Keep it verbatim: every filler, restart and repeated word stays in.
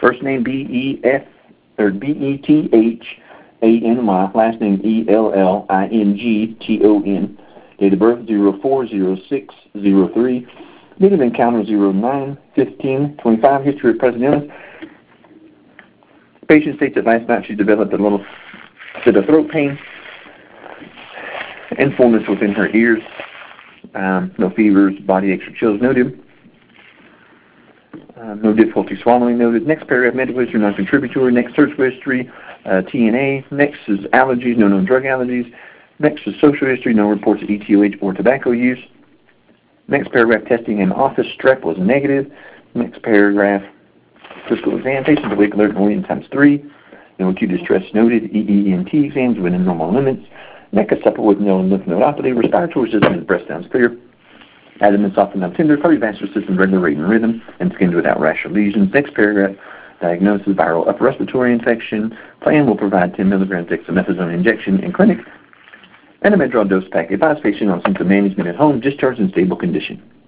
First name B E F or B E T H A N Y, last name E L L I N G T O N. Date of birth zero four zero six zero three. Date of encounter zero nine fifteen twenty-five. History of present illness. Patient states that last night she developed a little bit of throat pain and fullness within her ears. Um, no fevers, body aches or chills noted. Uh, no difficulty swallowing noted. Next paragraph, medical history non-contributory. Next, surgical history, uh, T N A. Next is allergies, no known drug allergies. Next is social history, no reports of E T O H or tobacco use. Next paragraph, testing in office strep was negative. Next paragraph, physical exam, patient awake alert only times three. No acute distress noted. E E N T exams within normal limits. Neck is supple with no lymph nodopathy. Respiratory system and breast sounds clear. Abdomen soft and non-tender. Cardiovascular system regular rate and rhythm. And skin without rash or lesions. Next paragraph, diagnosis viral upper respiratory infection. Plan will provide ten milligrams dexamethasone injection in clinic. And a Medrol dose pack. Advise patient on symptom management at home. Discharge in stable condition.